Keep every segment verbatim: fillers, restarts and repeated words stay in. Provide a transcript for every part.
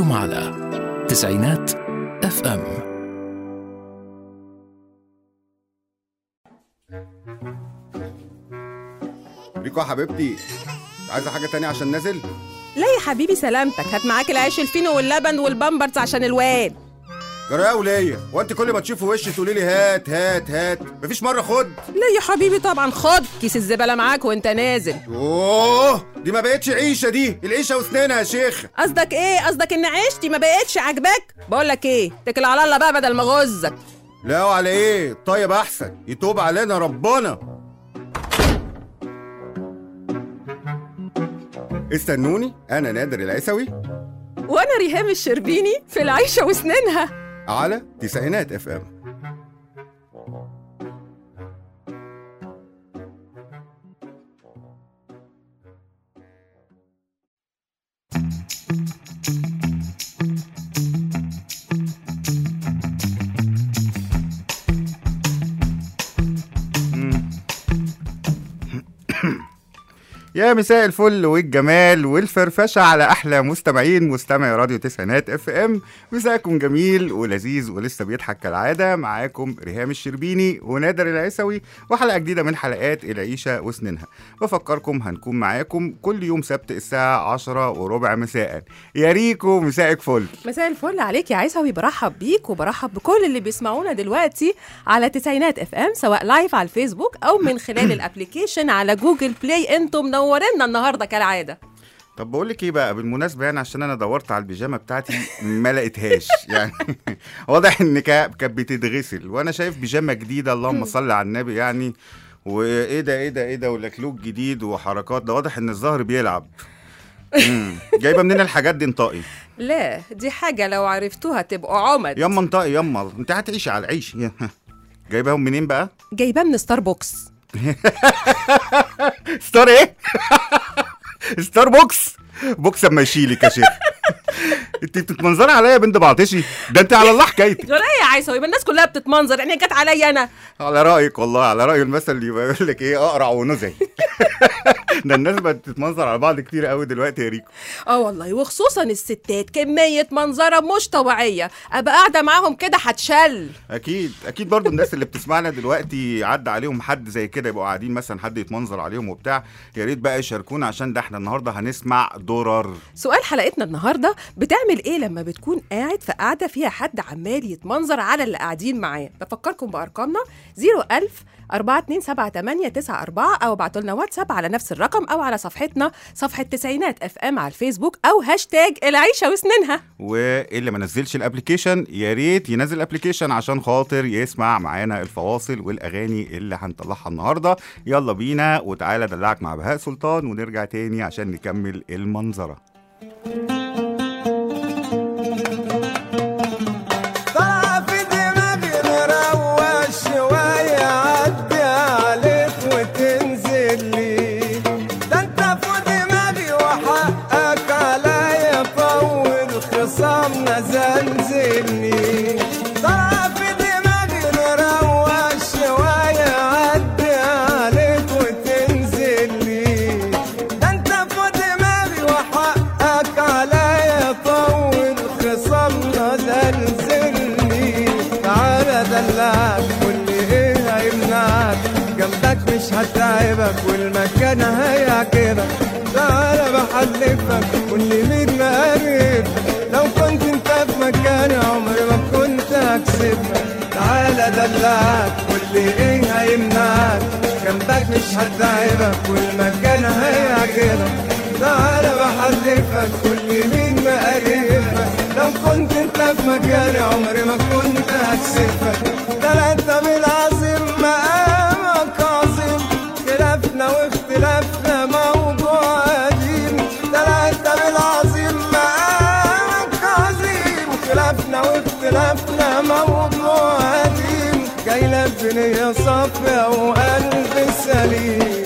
أنتم على تسعينات اف ام. ريكو يا حبيبتي، عايزة حاجة تانية عشان نازل؟ لا يا حبيبي سلامتك، هات معاك العيش الفينو واللبن والبامبرز عشان الواد. جرايه وليا، وانت كل ما تشوفي وشي تقولي لي هات هات هات، مفيش مرة خد؟ لا يا حبيبي طبعا خد كيس الزبالة معاك وانت نازل. اوه دي ما بقتش عيشة، دي العيشة وسنينها يا شيخ. قصدك ايه؟ قصدك ان عيشتي ما بقتش عاجباك؟ بقولك ايه، اتكل على الله بقى بدل ما غزك. لا وعلى ايه؟ طيب احسن يتوب علينا ربنا. استنوني، انا نادر العيسوي وانا ريهام الشربيني في العيشة وسنينها على تسعينات اف ام. يا مساء الفل والجمال والفرفشة على أحلى مستمعين مستمعي راديو تسعينات اف ام. مساءكم جميل ولذيذ ولسه بيضحك كالعادة. معاكم ريهام الشربيني ونادر العيسوي وحلقة جديدة من حلقات العيشة وسنينها. بفكركم هنكون معاكم كل يوم سبت الساعة عشرة وربع مساء. يا ريكو مساءك فل. مساء الفل عليك يا عيسوي، برحب بيك وبرحب بكل اللي بيسمعونا دلوقتي على تسعينات اف ام، سواء لايف على الفيسبوك أو من خلال الابليكيشن على جوجل بلاي. انتم منورنا النهارده كالعاده. طب بقول لك ايه بقى بالمناسبه، يعني عشان انا دورت على البيجامه بتاعتي ما لقيتهاش يعني واضح ان كانت بتتغسل وانا شايف بيجامه جديده، اللهم صل على النبي يعني. وايه ده ايه ده ايه ده ولكلوك جديد وحركات، ده واضح ان الظهر بيلعب. امم جايبه منين الحاجات دي انطقي؟ لا دي حاجه لو عرفتوها تبقوا عمد. ياما انطقي ياما، انت هتعيشي على العيش. جايباهم منين بقى؟ جايباه من ستاربوكس. ستار ايه؟ ستار بوكس بوكس اما يشيلك يا شيخ. انت بتتمنظري عليا يا بنت بعطشي، ده انت على الله حكايتك. جرى ايه يا عيسوي؟ يبقى الناس كلها بتتمنظر، يعني جت عليا انا؟ على رايك والله، على راي المثل اللي بيقول لك ايه، اقرع ونزعي. ده الناس بقت تتمنظر على بعض كتير قوي دلوقتي يا ريكو. اه والله، وخصوصا الستات كميه منظره مش طبيعيه، ابقى قاعده معاهم كده هتشل. اكيد اكيد برضو الناس اللي بتسمعنا دلوقتي عدى عليهم حد زي كده، يبقوا قاعدين مثلا حد يتمنظر عليهم وبتاع. يا ريت بقى يشاركونا، عشان ده احنا النهارده هنسمع درر. سؤال حلقتنا النهارده، بتعمل ايه لما بتكون قاعد في قاعده فيها حد عمال يتمنظر على اللي قاعدين معاه؟ بفكركم بارقامنا صفر ألف أربعة اتنين سبعة تمانية تسعة أربعة، او ابعتوا لنا واتساب على نفس الرقم، او على صفحتنا صفحه تسعينات اف ام على الفيسبوك، او هاشتاج العيشه وسنينها. واللي ما نزلش الابليكيشن يا ريت ينزل الابليكيشن عشان خاطر يسمع معانا الفواصل والاغاني اللي هنطلعها النهارده. يلا بينا وتعالى دلعك مع بهاء سلطان ونرجع تاني عشان نكمل المنظره. مش هتعبك والمكان هيعجبك، تعالى بحلفك واللي مين مقرب. لو كنت انت في مكاني عمري ما كنت هكسبك، تعالى دلعك واللي ايه هيمنعك. جنبك مش هتعبك والمكان هيعجبك، تعالى بحلفك واللي مين مقربك. لو كنت انت في مكاني عمري ما كنت هكسبك. ده انت بالعظيم مقامك عظيم، خلافنا واختلافنا موضوع قديم. ده انت بالعظيم مقامك عظيم، خلافنا واختلافنا موضوع قديم. جاي لك بنية صافية وقلب سليم.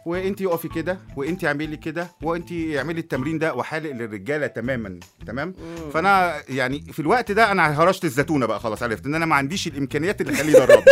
وانت يقفي كده وانت اعملي كده وانت اعملي التمرين ده وحالق للرجاله تماما تمام. فانا يعني في الوقت ده انا هرشت الزتونه بقى، خلاص عرفت ان انا ما عنديش الامكانيات اللي تخليه يدربني.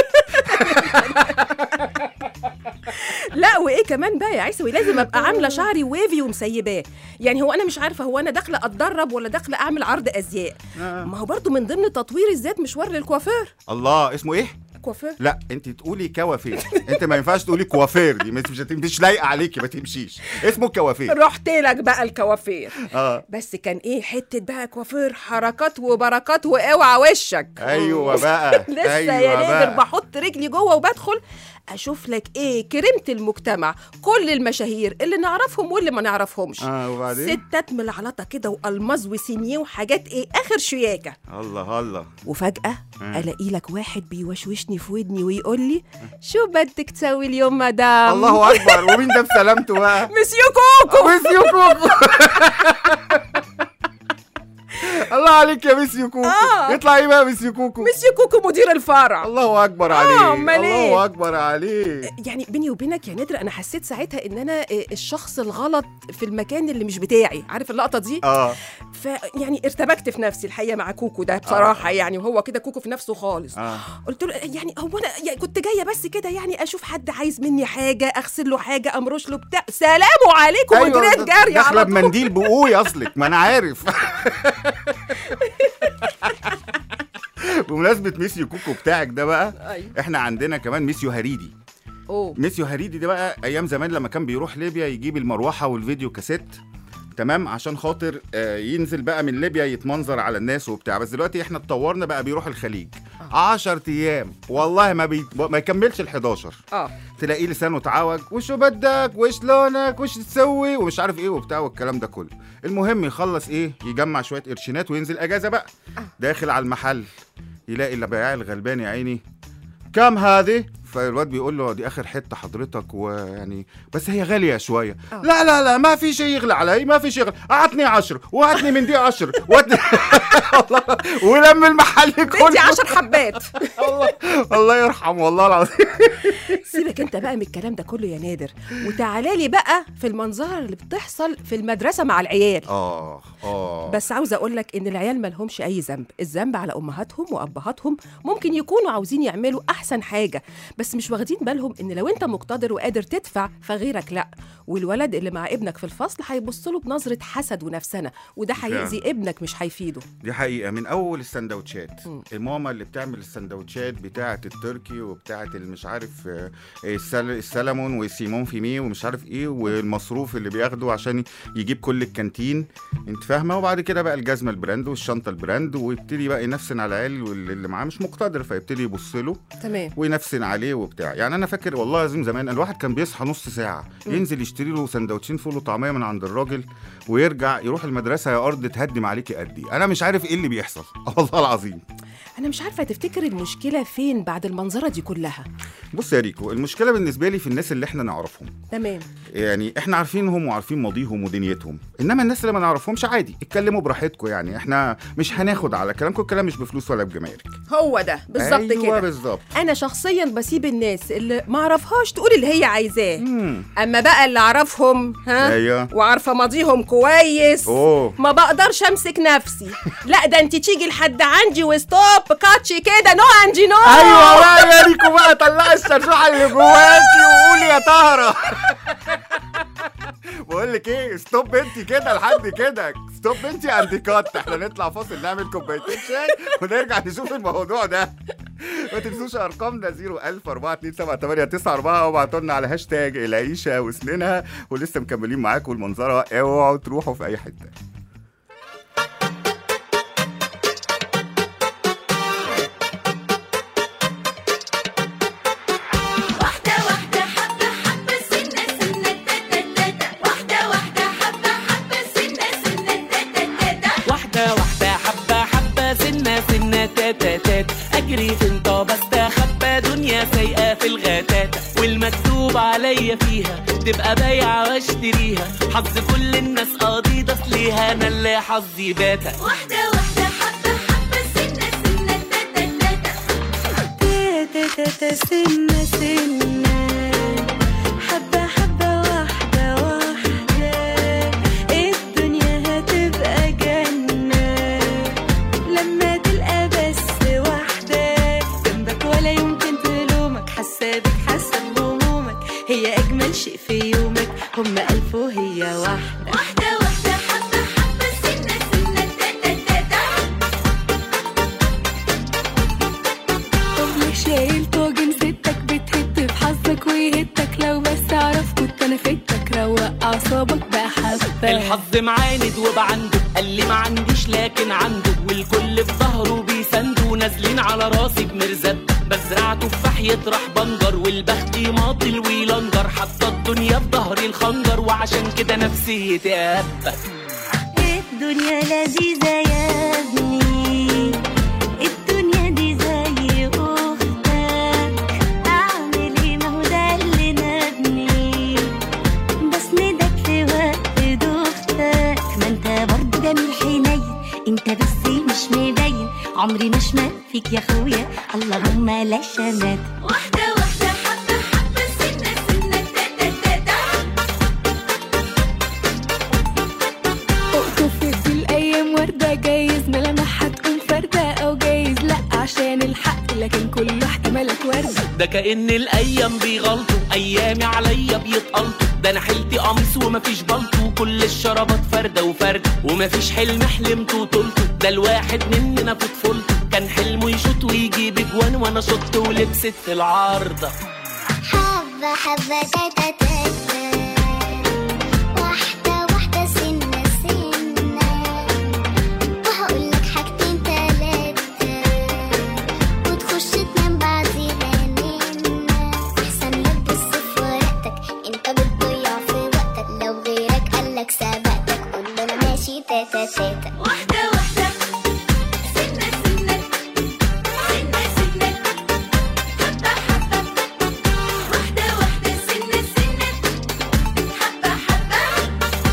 لا وايه كمان بقى يا عيسوي، لازم ابقى عامله شعري ويفي ومسيباه. يعني هو انا مش عارفه هو انا داخله اتدرب ولا داخله اعمل عرض ازياء. ما هو برضو من ضمن تطوير الذات مشوار للكوافير. الله، اسمه ايه؟ كوافير. لا انت تقولي كوافير. انت ما ينفعش تقولي كوافير، دي مش مش لايقه عليكي، ما تمشيش. اسمه كوافير. رحت لك بقى الكوافير. اه بس كان ايه حته بقى كوافير، حركات وبركات واوعى وشك. ايوه بقى. لسه أيوة يا نادر بقى. بحط رجلي جوه وبدخل اشوف لك ايه كريمه المجتمع، كل المشاهير اللي نعرفهم واللي ما نعرفهمش. اه وبعدين ستات ملعلطه كده والماظ وسينيه وحاجات ايه اخر شياكه. الله الله. وفجاه آه. الاقي لك واحد بيوشوشني في ودني ويقول لي شو بدك تسوي اليوم مدام؟ الله اكبر. ومين ده بسلامته بقى؟ مسيو كوكو. مسيو كوكو. الله عليك يا مسيو كوكو. آه. يطلع ايه بقى مسيو كوكو؟ مسيو كوكو مدير الفرع. الله اكبر آه، عليه. أمال إيه؟ الله اكبر عليه. يعني بيني وبينك يا نادر انا حسيت ساعتها ان انا الشخص الغلط في المكان اللي مش بتاعي، عارف اللقطه دي؟ اه فيعني ارتبكت في نفسي الحقيقه مع كوكو ده بصراحه. آه. يعني وهو كده كوكو في نفسه خالص. آه. قلت له يعني هو انا يعني كنت جايه بس كده يعني اشوف حد عايز مني حاجه، اغسل له حاجه، امرش له بتاع، سلام عليكم. أيوة وجريت جري داخله على طول. بمنديل بقوي اصلك، ما انا عارف. بمناسبة ميسيو كوكو بتاعك ده بقى، أيوة. احنا عندنا كمان ميسيو هريدي. أوه. ميسيو هريدي ده بقى ايام زمان لما كان بيروح ليبيا يجيب المروحة والفيديو كاسيت تمام عشان خاطر آه ينزل بقى من ليبيا يتمنظر على الناس وبتاع. بس دلوقتي احنا اتطورنا بقى بيروح الخليج عشر ايام والله ما بي... ما يكملش الحداشر. اه تلاقيه لسانه اتعوج، وشو بدك وش لونك وش تسوي ومش عارف ايه وبتاع والكلام ده كله. المهم يخلص ايه، يجمع شويه قرشينات وينزل اجازه بقى. داخل على المحل يلاقي البياع الغلبان يا عيني، كام هذه؟ فالواد بيقول له دي اخر حته حضرتك، ويعني بس هي غاليه شويه. أوه. لا لا لا ما في شيء يغلى علي، ما في شيء يغلى، اعطني عشر وهاتني من دي عشر ولم المحل كله بدي عشر حبات. الله الله يرحمه والله العظيم. سيبك انت بقى من الكلام ده كله يا نادر، وتعالى لي بقى في المنظره اللي بتحصل في المدرسه مع العيال. اه اه بس عاوزه اقول لك ان العيال ما لهمش اي ذنب، الذنب على امهاتهم وابهاتهم. ممكن يكونوا عاوزين يعملوا احسن حاجه بس مش واخدين بالهم ان لو انت مقتدر وقادر تدفع فغيرك لا. والولد اللي مع ابنك في الفصل هيبص له بنظره حسد ونفسنه، وده هيأذي ابنك مش هيفيده. دي حقيقه. من اول السندوتشات، الماما اللي بتعمل السندوتشات بتاعه التركي وبتاعه المش عارف السل... السلمون وسيمون فيمي ومش عارف ايه، والمصروف اللي بياخده عشان يجيب كل الكانتين، انت فاهمه؟ وبعد كده بقى الجزمه البراند والشنطه البراند، ويبتدي بقى ينفسن على العيال واللي معاه مش مقتدر، فيبتدي يبص له تمام وينفسن عليه وبتاع. يعني انا فاكر والله لازم زمان الواحد كان بيصحى نص ساعه ينزل يشتري له سندوتشين فول وطعميه من عند الراجل ويرجع يروح المدرسه، يا ارض تهدم عليكي قدي. انا مش عارف ايه اللي بيحصل والله العظيم. انا مش عارفه تفتكر المشكله فين بعد المنظره دي كلها؟ بص يا ريكو، المشكله بالنسبه لي في الناس اللي احنا نعرفهم. تمام. يعني احنا عارفينهم وعارفين ماضيهم ودنيتهم، انما الناس اللي ما نعرفهمش عادي اتكلموا براحتكم. يعني احنا مش هناخد على كلامكم، الكلام مش بفلوس ولا بجمارك. هو ده بالظبط. أيوة كده ايوه بالظبط. انا شخصيا بسيب الناس اللي ما اعرفهاش تقول اللي هي عايزاه، اما بقى اللي اعرفهم ها أيوة. وعارفه ماضيهم كويس أوه. ما بقدرش امسك نفسي. لا ده انت تيجي لحد عندي وستوب كاتشي كده، نو عندي نو. ايوه بقى يا ريكو بقى، طلعي الشرشوحه اللي جواكي وقولي يا طهره. بقول لك ايه، ستوب انت كده لحد كده، ستوب انت عند كات. احنا نطلع فاصل نعمل كوبايتين شاي ونرجع نشوف الموضوع ده. ما تنسوش ارقامنا صفر ألف أربعة اتنين سبعة تمانية تسعة أربعة، وابعتوا لنا على هاشتاج العيشه وسنينها. ولسه مكملين معاكم المنظره، اوعوا تروحوا في اي حته. اجري في انطاب استخبى دنيا سايقه في الغتات، والمكتوب عليا فيها تبقى بايعه واشتريها. حظ كل الناس قضيضه ليها، انا اللي حظي باتا. واحده واحده حبه حبه سنه سنه تاتا تاتا تاتا سنه سنه حبه حبه هم ألف وهي واحدة. واحدة واحدة حبة حبة سنة سنة تاتا تاتا. طب ليه شايل طاجن ستك بتهد في حظك ويهدك؟ لو بس أعرف كنت أنا فدتك. روق أعصابك بقى حبة. الحظ معاند وبعنده، قال لي ما عنديش لكن عنده، والكل في ظهره بيسندوا، نازلين على راسي بمرزب. بزرع تفاح يطرح بنجر، والبخت يماطل ويلنجر، حتى الدنيا في ظهري الخنجر، وعشان كده نفسيتي هبة. الدنيا لذيذة يا ابني، الدنيا دي زي أختك، أعمل إيه ما هو ده اللي نادني، بسندك في وقت دوختك. ما أنت برضه جميل حنين، أنت بس مش مبين، عمري ما شمال فيك يا أخويا، اللهم لا شمات. واحدة واحدة حبة حبة سنة سنة تاتا تاتا. اقطف في الأيام وردة، جايز ملامح هتكون فردة، أو جايز لأ عشان الحق، لكن كل احتمالك وردة. ده كأن الأيام بيغلطوا، أيامي عليا بيتقلطوا، ده أنا حيلتي قميص ومفيش بلطو، كل الشرابات فردة وفردة، ومفيش حلم حلمته وطلته، ده الواحد مننا في طفولته كان حلمه يشوط ويجيب اجوان، وانا شط ولبست في العارضة. حبة حبة تاتا تاتا، واحدة واحدة سنة سنة، وهقولك حاجتين تلاتة، وتخش تنام بعديها ننا، أحسن لك بص في ورقتك، انت بتضيع في وقتك، لو غيرك قالك سبقتك، قول أنا ماشي تاتا تاتا. واحدة واحدة سنة سنة سنة سنة، حبة حبة، واحدة واحدة سنة سنة، حبة حبة.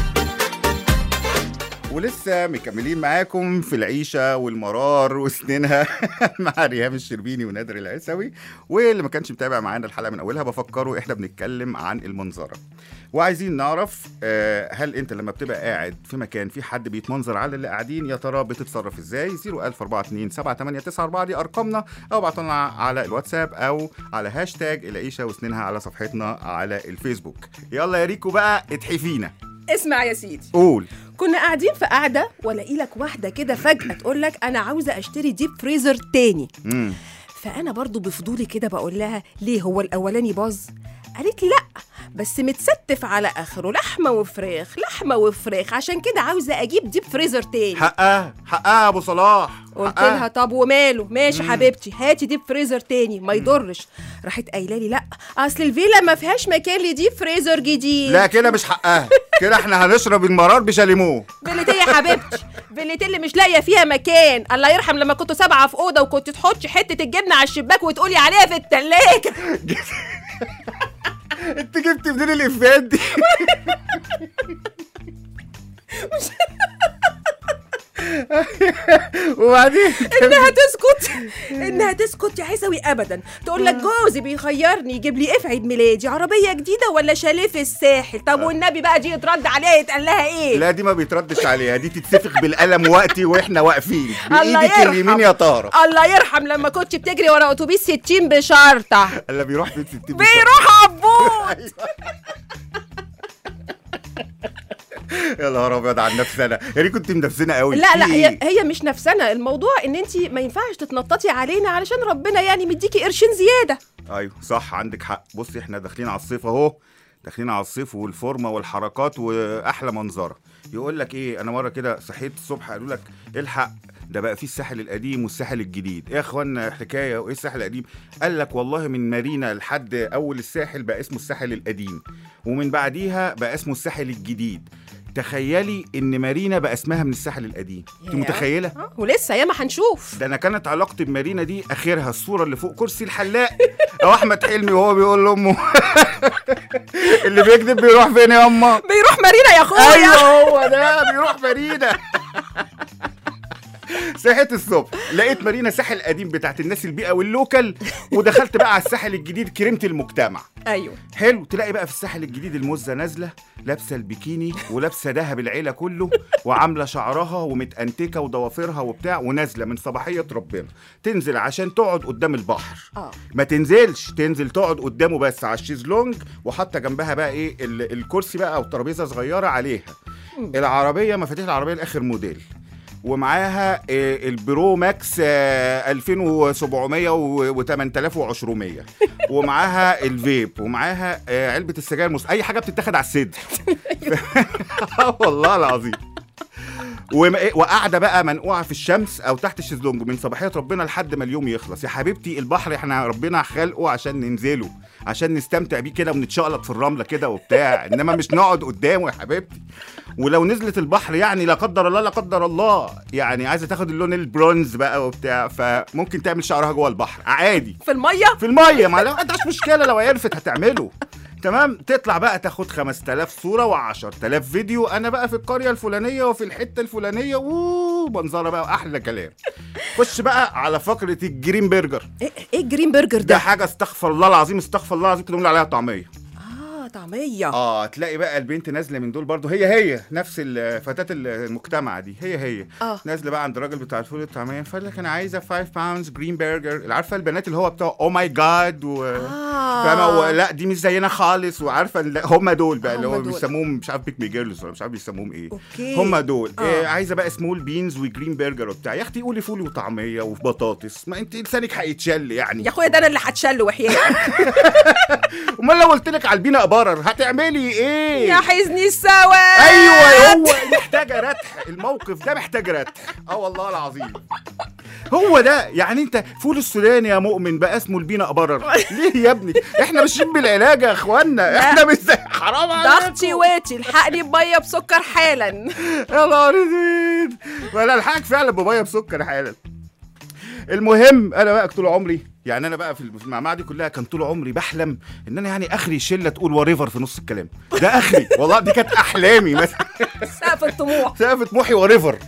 ولسه مكملين معاكم في العيشة والمرار وسنينها مع ريهام الشربيني ونادر العيسوي. واللي ما كانش متابع معانا الحلقة من أولها بفكره إحنا بنتكلم عن المنظرة، وعايزين نعرف آه هل أنت لما بتبقى قاعد في مكان في حد بيتمنظر على اللي قاعدين، يا ترى بتتصرف إزاي؟ صفر ألف أربعة اتنين سبعة تمانية تسعة أربعة دي أرقامنا، أو ابعتوا لنا على الواتساب أو على هاشتاج العيشة وسنينها على صفحتنا على الفيسبوك. يلا يا ريكو بقى اتحفينا. اسمع يا سيدي، قول. كنا قاعدين في قعده والاقي لك واحده كده فجاه تقول لك انا عاوزه اشتري ديب فريزر تاني. مم. فانا برضو بفضولي كده بقول لها ليه، هو الاولاني باظ؟ قالت لي لا، بس متستف على اخره، لحمه وفراخ لحمه وفراخ، عشان كده عاوزه اجيب ديب فريزر تاني. حقها حقها يا ابو صلاح. قلت حقها. لها طب وماله، ماشي مم. حبيبتي هاتي ديب فريزر تاني ما يضرش. راحت قايله لي لا اصل الفيلا ما فيهاش مكان لديب فريزر جديد. لا كده مش حقها، كده احنا هنشرب المرار بشاليمو. فيلتي يا حبيبتي، فيلتي اللي مش لاقيه فيها مكان. الله يرحم لما كنتوا سبعه في اوضه وكنت تحطي حته الجبنه على الشباك وتقولي عليها في التلاجة. انت جبت منين الافيهات دي؟ وبعدين انها تسكت انها تسكت يا عيسوي ابدا. تقول لك جوزي بيخيرني يجيب لي ايه في عيد ميلادي، عربيه جديده ولا شاليه في الساحل. طب والنبي بقى دي يترد عليها يتقال لها ايه؟ لا دي ما بيتردش عليها، دي تتسفخ بالقلم وقتي واحنا واقفين الله بايدك يرحم. اليمين يا طاره. الله يرحم لما كنت بتجري ورا اتوبيس ستين بشرطه. الا بيروح في ستين بيروح عبود. يا نهار ابيض على نفسنا، يا ريت كنت منفسنا قوي. لا لا إيه؟ هي هي مش نفسنا، الموضوع ان انت ما ينفعش تتنططي علينا علشان ربنا يعني مديكي قرشين زياده. ايوه صح عندك حق. بصي احنا داخلين على الصيف اهو، داخلين على الصيف والفورمه والحركات واحلى منظره. يقول لك ايه، انا مره كده صحيت الصبح قالوا لك الحق ده بقى فيه الساحل القديم والساحل الجديد. ايه يا اخوانا حكايه وايه الساحل القديم؟ قال لك والله من مارينا لحد اول الساحل بقى اسمه الساحل القديم، ومن بعديها بقى اسمه الساحل الجديد. تخيلي ان مارينا بقى اسمها من الساحل القديم. انت متخيله؟ آه ولسه ياما هنشوف. ده انا كانت علاقتي بمارينا دي اخرها الصوره اللي فوق كرسي الحلاق او احمد حلمي وهو بيقول لامه اللي بيكذب بيروح فين يا اما؟ بيروح مارينا يا اخويا. ايوه هو ده بيروح مارينا. صحيت الصبح لقيت مارينا ساحل قديم بتاعت الناس البيئه واللوكال، ودخلت بقى على الساحل الجديد كريمه المجتمع. ايوه حلو. تلاقي بقى في الساحل الجديد المزه نازله لابسه البيكيني ولابسه دهب العيله كله وعامله شعرها ومتأنتكه وضوافرها وبتاع، ونازله من صباحيه ربنا تنزل عشان تقعد قدام البحر. اه ما تنزلش، تنزل تقعد قدامه بس على الشيزلونج، وحاطه جنبها بقى ايه ال- الكرسي بقى او ترابيزه صغيره عليها العربيه، مفاتيح العربيه الاخر موديل، ومعاها آه، البرو ماكس آه، ألفين وسبعمية و8000 وعشرمية، ومعاها الفيب، ومعاها آه، علبه السجاير مس... اي حاجه بتتاخد على الصدر. والله العظيم. وم- وقاعده بقى منقوعه في الشمس او تحت الشезлونج من صباحيه ربنا لحد ما اليوم يخلص. يا حبيبتي البحر احنا ربنا خلقه عشان ننزله، عشان نستمتع بيه كده ونتشقلط في الرمله كده وبتاع، انما مش نقعد قدامه يا حبيبتي. ولو نزلت البحر يعني لا قدر الله لا قدر الله يعني عايزه تاخد اللون البرونز بقى وبتاع، فممكن تعمل شعرها جوه البحر عادي في الميه في الميه، ما عندهاش مشكله لو عرفت هتعمله. تمام. تطلع بقى تاخد خمسة آلاف صوره وعشرة آلاف فيديو، انا بقى في القريه الفلانيه وفي الحته الفلانيه ومنظره بقى احلى كلام. خش بقى على فقره الجرين برجر. ايه ايه الجرين برجر ده ده؟ حاجه استغفر الله العظيم استغفر الله العظيم كنا بنقول عليها طعميه. اه طعميه. اه تلاقي بقى البنت نازله من دول برضو، هي هي نفس ال- فتاه المجتمع دي، هي هي آه. نازله بقى عند الراجل بتاع الفول الطعميه، فقال لك انا عايزه خمسة باوندز جرين برجر. عارفه البنات اللي هو بتاع او ماي جاد و آه. فاهمه، لا دي مش زينا خالص، وعارفه هم دول بقى هم اللي هو دول. بيسموهم مش عارف بيك مي جيرلز ولا مش عارف بيسموهم ايه. أوكي. هم دول. آه. إيه عايزه بقى سمول بينز وجرين برجر وبتاع. يا اختي قولي فول وطعميه وبطاطس، ما انت لسانك هيتشل يعني. يا اخويا ده انا اللي هتشل وحياتك. امال لو قلت لك على البينا قبرر هتعملي ايه؟ يا حزني السواد. ايوه هو محتاجه رتح، الموقف ده محتاج رتح. اه والله العظيم هو ده. يعني انت فول السوداني يا مؤمن بقى اسمه البينا قبرر ليه يا ابني؟ احنا ماشيين بالعلاج يا اخوانا، احنا مش زي حرام عليكم. ضغطي واتي الحقني بميه بسكر حالا. يا نهار اسود، ولا الحاج فعلا بميه بسكر حالا. المهم انا بقى طول عمري يعني انا بقى في المعمعه دي كلها كان طول عمري بحلم ان انا يعني اخري شله تقول وريفر في نص الكلام ده اخري، والله دي كانت احلامي مثلا. سقف الطموح. سقف طموحي وريفر.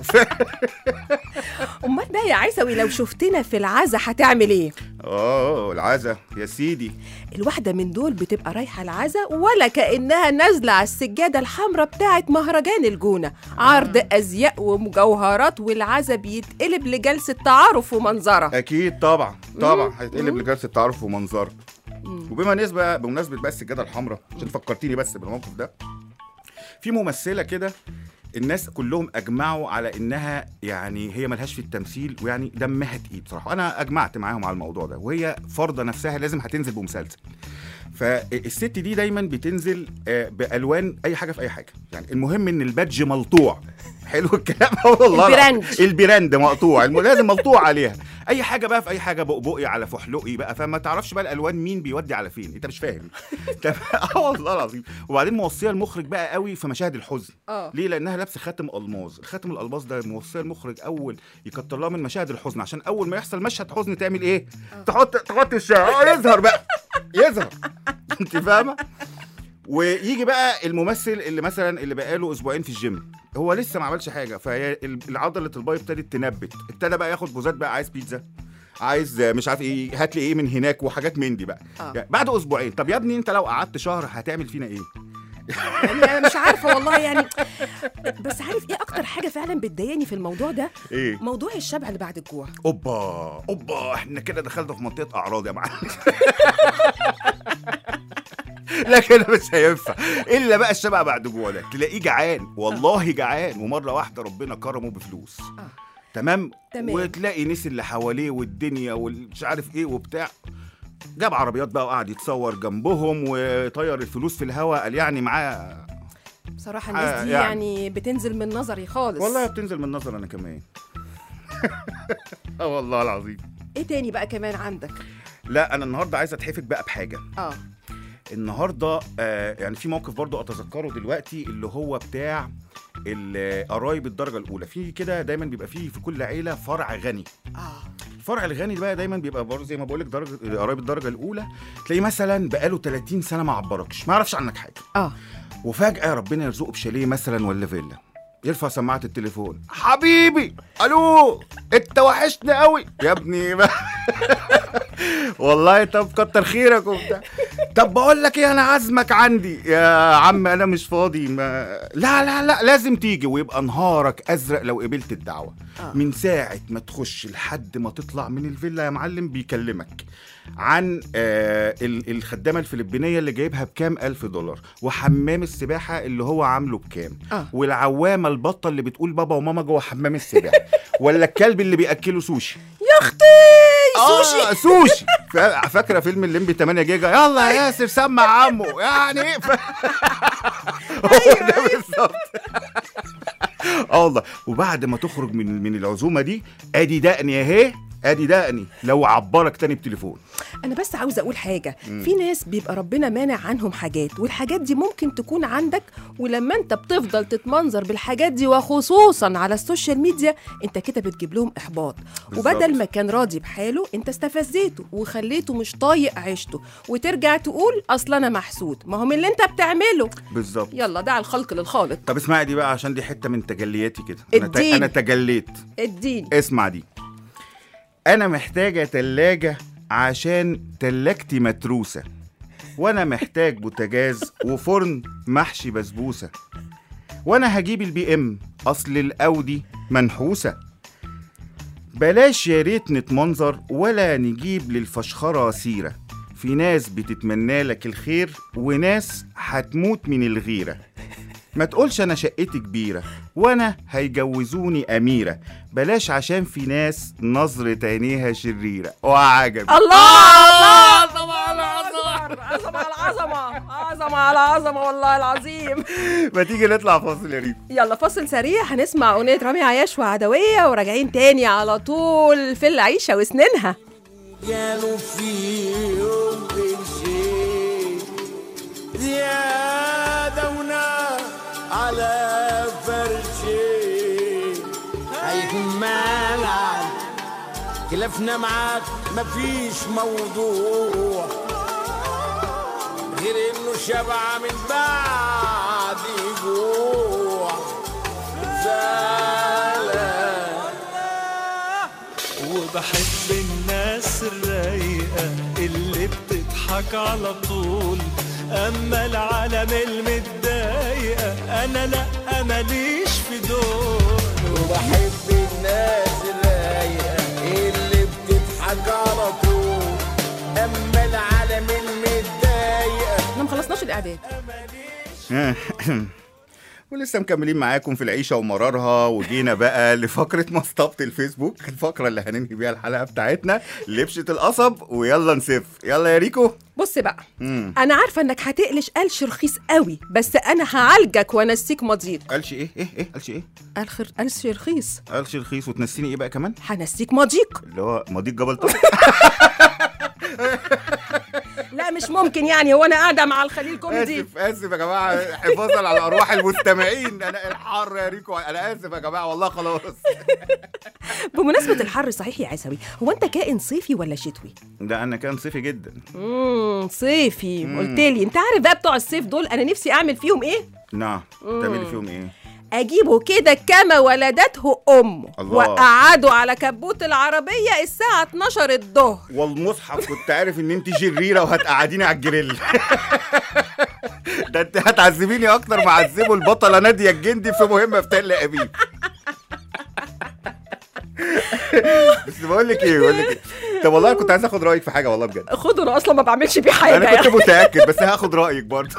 امال بقى يا عيسوي لو شفتنا في العزا هتعمل ايه؟ اه العزا يا سيدي. الواحده من دول بتبقى رايحه العزا ولا كانها نازله على السجاده الحمراء بتاعه مهرجان الجونه، عرض ازياء ومجوهرات، والعزا بيتقلب لجلسه تعارف ومنظره. اكيد طبعا طبعا هيتقلب لجلسه تعارف ومنظره. وبما نسبه بمناسبه بقى السجاده الحمراء عشان فكرتيني بس بالموقف ده، في ممثله كده الناس كلهم اجمعوا على انها يعني هي ملهاش في التمثيل ويعني دمها تقيل بصراحه، انا اجمعت معاهم على الموضوع ده، وهي فرضه نفسها لازم هتنزل بمسلسل. فالست دي دايما بتنزل آه، بالوان اي حاجه في اي حاجه، يعني المهم ان البادج ملطوع. حلو الكلام والله. البراند. البراند مقطوع، الم- لازم ملطوع عليها اي حاجه بقى في اي حاجه، بقبقي على فحلقي بقى، فما تعرفش بقى الالوان مين بيودي على فين، انت مش فاهم. اه والله العظيم. وبعدين موصيه المخرج بقى قوي في مشاهد الحزن. اه ليه؟ لانها لابسه خاتم الماظ، الخاتم الالماظ ده موصيه المخرج اول يكتر لها من مشاهد الحزن، عشان اول ما يحصل مشهد حزن تعمل ايه؟ تحط تحط الشعر يظهر بقى يظهر. انت فاهمه؟ ويجي بقى الممثل اللي مثلا اللي بقاله اسبوعين في الجيم، هو لسه ما عملش حاجه، فهي العضله الباي ابتدت تنبت، ابتدى بقى ياخد بوزات بقى، عايز بيتزا، عايز مش عارف ايه، هات لي ايه من هناك وحاجات من دي بقى. آه. يعني بعد اسبوعين، طب يا ابني انت لو قعدت شهر هتعمل فينا ايه؟ يعني انا مش عارفه والله يعني. بس عارف ايه اكتر حاجه فعلا بتضايقني في الموضوع ده؟ ايه؟ موضوع الشبع اللي بعد الجوع. اوبا اوبا احنا كده دخلنا في منطقه اعراض يا معلم. لا كده مش هينفع الا بقى الشبع بعد جوع ده، تلاقيه جعان والله جعان، ومره واحده ربنا كرمه بفلوس. آه. تمام؟ تمام. وتلاقي ناس اللي حواليه والدنيا والمش عارف ايه وبتاع، جاب عربيات بقى وقعد يتصور جنبهم وطير الفلوس في الهواء، قال يعني معاه. بصراحه آه، الناس دي يعني. يعني بتنزل من نظري خالص. والله بتنزل من نظر انا كمان. اه والله العظيم. ايه تاني بقى كمان عندك؟ لا انا النهارده عايز اتحفك بقى بحاجه. اه النهارده آه يعني في موقف برضو اتذكره دلوقتي، اللي هو بتاع القرايب الدرجه الاولى. في كده دايما بيبقى فيه في كل عيله فرع غني. اه الفرع الغني بقى دايما بيبقى برضه زي ما بقول لك درجه قرايب الدرجه الاولى، تلاقيه مثلا بقاله ثلاثين سنه ما عبركش، ما يعرفش عنك حاجه، اه وفجاه ربنا يرزقه بشاليه مثلا ولا فيلا، يرفع سماعه التليفون، حبيبي الو انت وحشني قوي يا ابني. والله طب كتر خيرك وبتاع. طب بقول لك ايه، انا عازمك عندي يا عم، انا مش فاضي. ما لا لا لا لازم تيجي. ويبقى نهارك ازرق لو قبلت الدعوه. آه. من ساعه ما تخش لحد ما تطلع من الفيلا يا معلم بيكلمك عن آه الخدامه الفلبينيه اللي جايبها بكام الف دولار، وحمام السباحه اللي هو عامله بكام، آه. والعوامه البطه اللي بتقول بابا وماما جوه حمام السباحه، ولا الكلب اللي بياكله سوشي. يا اختي سوشي. آه سوشي. فاكره فيلم الليمبي ثمانية جيجا، يلا يا ياسر سمع عمو يعني. ف... هو ده بالظبط. اه والله. وبعد ما تخرج من من العزومه دي، ادي دقني اهي، ادي دقني لو عبرك تاني بتليفون. انا بس عاوزه اقول حاجه. مم. في ناس بيبقى ربنا مانع عنهم حاجات، والحاجات دي ممكن تكون عندك، ولما انت بتفضل تتمنظر بالحاجات دي وخصوصا على السوشيال ميديا، انت كده بتجيب لهم احباط. بالزبط. وبدل ما كان راضي بحاله انت استفزيته وخليته مش طايق عيشته، وترجع تقول اصل انا محسود. ما هو من اللي انت بتعمله. بالظبط. يلا دع الخلق للخالق. طب اسمعي دي بقى، عشان دي حته من تجلياتي كده. انا ت... انا تجليت. الدين. اسمع دي. أنا محتاجة تلاجة عشان تلاجتي متروسة، وأنا محتاج بوتاجاز وفرن محشي بسبوسة، وأنا هجيب البي إم أصل الأودي منحوسة. بلاش يا ريت نتمنظر ولا نجيب للفشخرة سيرة، في ناس بتتمنى لك الخير وناس هتموت من الغيرة. ما تقولش أنا شقتي كبيرة وأنا هيجوزوني أميرة، بلاش عشان في ناس نظرة عينيها شريرة. وعجب. الله الله. عظمة على عظمة، عظمة على عظمة، عظمة على عظمة والله العظيم. ما تيجي نطلع فاصل يا ريت. يلا فاصل سريع، هنسمع أغنية رامي عياش وعدوية، وراجعين تاني على طول في العيشة وسنينها. قالوا في يوم شيء زيادة ونار على فرشي، هيكون مالك خلافنا معاك مفيش موضوع غير انه شبع من بعد جوع زعلان. وبحب الناس الرايقة اللي بتضحك على طول، أما العالم المتضايقة أنا لأ ماليش في دول. وبحب الناس الرايقة اللي بتضحك على طول، أما العالم المتضايقة. احنا مخلصناش الإعداد. ولسه مكملين معاكم في العيشة ومرارها، وجينا بقى لفقرة مصطبة الفيسبوك، الفقرة اللي هننهي بيها الحلقة بتاعتنا، لبشة القصب. ويلا نسف. يلا يا ريكو. بص بقى. مم. انا عارفة انك هتقلش قلش رخيص قوي، بس انا هعالجك وانسيك مضيق. قلش ايه ايه ايه قلش ايه الخر قلش رخيص. قلش رخيص. وتنسيني ايه بقى كمان؟ هنسيك مضيق، اللي هو مضيق جبل طارق. لا مش ممكن يعني، هو انا قاعده مع الخليل كوميدي. اسف اسف يا جماعه، حفاظا على ارواح المستمعين. انا الحر يا ريكو، انا اسف يا جماعه والله خلاص. بمناسبه الحر صحيح يا عيسوي، هو انت كائن صيفي ولا شتوي؟ ده انا كان صيفي جدا. امم صيفي. قلت لي انت عارف بقى بتوع الصيف دول انا نفسي اعمل فيهم ايه؟ نعم. تعملي فيهم ايه؟ اجيبه كده كما ولدته امه، وقعده على كبوت العربيه الساعه اتناشر الظهر، والمصحف كنت عارف ان انت شريره وهتقعديني على الجريل. ده انت هتعذبيني اكتر ما عذبوا البطله ناديه الجندي في مهمه في تل ابيب. بس بقول لك ايه بقول لك ايه طب والله كنت عايز اخد رايك في حاجه والله بجد. خده، انا اصلا ما بعملش بيه حاجه. انا كنت يعني متاكد، بس هاخد رايك برضه.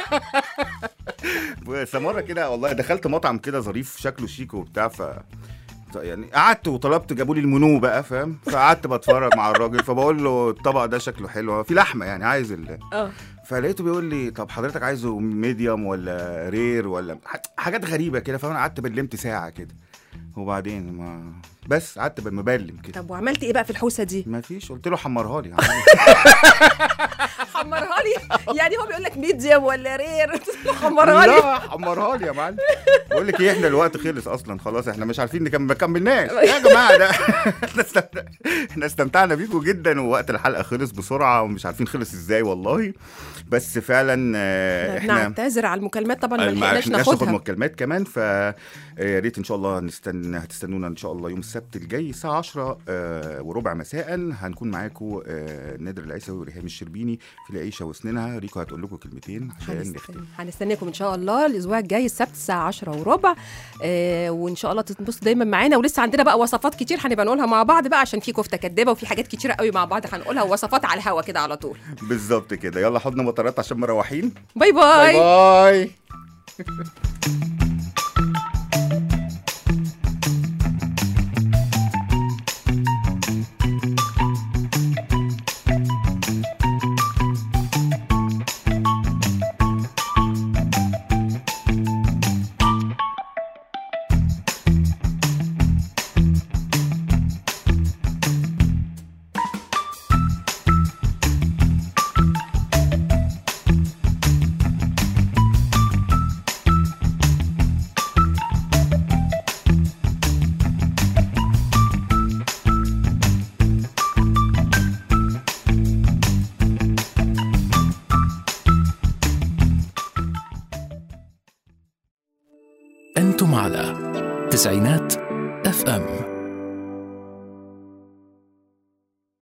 سمره كده والله، دخلت مطعم كده ظريف شكله شيك وبتاع، ف يعني قعدت وطلبت، جابوا لي المنيو بقى فاهم، فقعدت بتفرج مع الراجل، فبقول له الطبق ده شكله حلو في لحمه يعني عايز ال اه فلقيته بيقول لي طب حضرتك عايزه ميديوم ولا رير ولا حاجات غريبه كده، فانا قعدت بلمت ساعه كده، وبعدين ما بس قعدت مبلم كده. طب وعملت ايه بقى في الحوسه دي؟ ما فيش، قلت له حمرها لي. حمرها لي يعني، هو بيقول لك ميديوم ولا رير، حمرها لي. لا حمرها لي يا معلم. بقول لك ايه، احنا الوقت خلص اصلا خلاص، احنا مش عارفين نكمل، ما كملناش يا جماعه. ده احنا استمتع... احنا استمتعنا بيكم جدا، ووقت الحلقه خلص بسرعه ومش عارفين خلص ازاي والله. بس فعلا احنا نعتذر على المكالمات طبعا، ما ما لحقناش ناخد ناخدها. مكالمات كمان، فيا ريت ان شاء الله نستنى هتستنونا ان شاء الله يوم السبت الجاي الساعه عشرة آه وربع مساء. هنكون معاكم آه نادر العيسوي وريهام الشربيني في العيشه وسنينها. ريكو هتقول لكم كلمتين عشان نختم. هنستناكم ان شاء الله الاسبوع الجاي السبت الساعه عشرة وربع، آه وان شاء الله تنبسطوا دايما معانا. ولسه عندنا بقى وصفات كتير هنبقى نقولها مع بعض بقى، عشان في كفته كدابه وفي حاجات كتيره قوي مع بعض هنقولها، ووصفات على الهوا كده على طول. بالظبط كده. يلا حضن مطارات عشان مروحين. باي باي, باي, باي. أنتم على تسعينات اف ام.